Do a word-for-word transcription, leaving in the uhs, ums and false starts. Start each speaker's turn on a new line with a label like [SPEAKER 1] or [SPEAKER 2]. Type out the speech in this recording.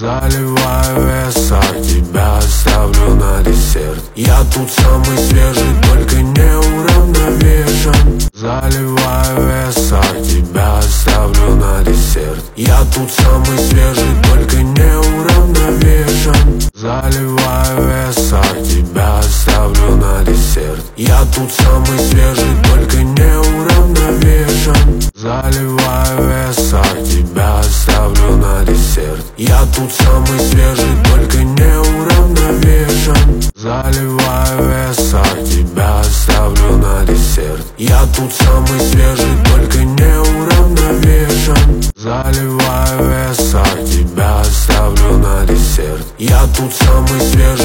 [SPEAKER 1] Заливаю веса, тебя оставлю на десерт. Я тут самый свежий, только не уравновешен. Заливаю веса, тебя оставлю на десерт. Я тут самый свежий, только не уравновешен. Заливаю веса, тебя оставлю на десерт. Я тут самый свежий, только не уравновешен. Заливаю веса, тебя оставлю на десерт. Я тут самый свежий, только не уравновешен. Заливаю веса, тебя оставлю на десерт. Я тут самый свежий, только не уравновешен. Заливаю веса, тебя оставлю на десерт. Я тут самый свежий.